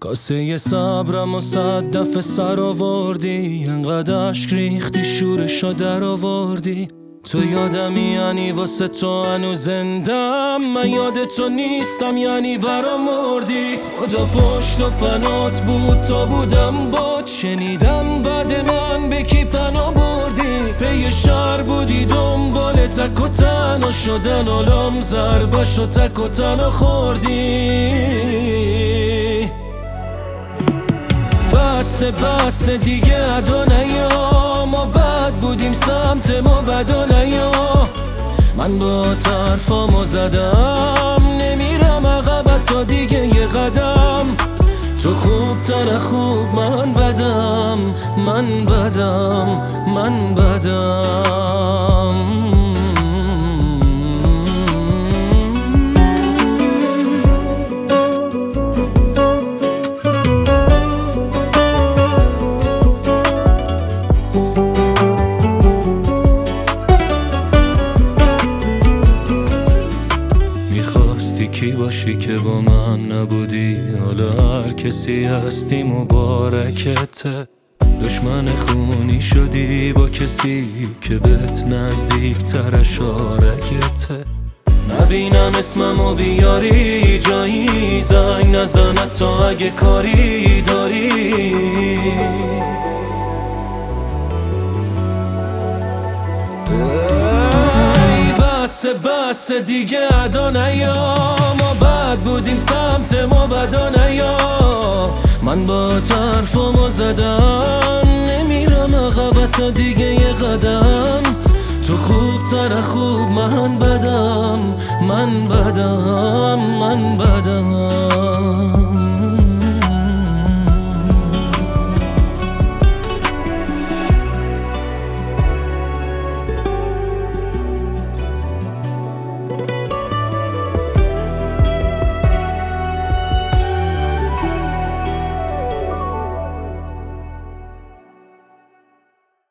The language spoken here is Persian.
کاسه صبرم و 100 دفعه سر آوردی، انقدر اشک ریختی شورشو در آوردی. تو یادمی یعنی واسه تو هنوز زندم، من یاد تو نیستم یعنی برام مردی. خدا پشت و پنات بود تا بودم باد، شنیدم بعد من به کی پناه بردی. پی شهر بودی دنبال تک و تنها شدن، علام ضربش و تک و تنها خوردی. بس دیگه ادا نیا، ما بد بودیم سمت ما بدا نیا. من با طرفامو زدم، نمیرم عقبت تا دیگه یه قدم. تو خوب تر خوب، من بدم، من بدم، من بدم. کی باشی که با من نبودی، حالا هر کسی هستی مبارکته. دشمن خونی شدی با کسی که بهت نزدیک ترش آرگته. نبینم اسممو بیاری جایی، زنگ نزنه تا اگه کاری داری. بس دیگه ادا نیا، ما بد بودیم سمت ما بدا نیا. من با طرفامو زدم، نمیرم عقبت تا دیگه یه قدم. تو خوب تر خوب، من بدم، من بدم، من بدم.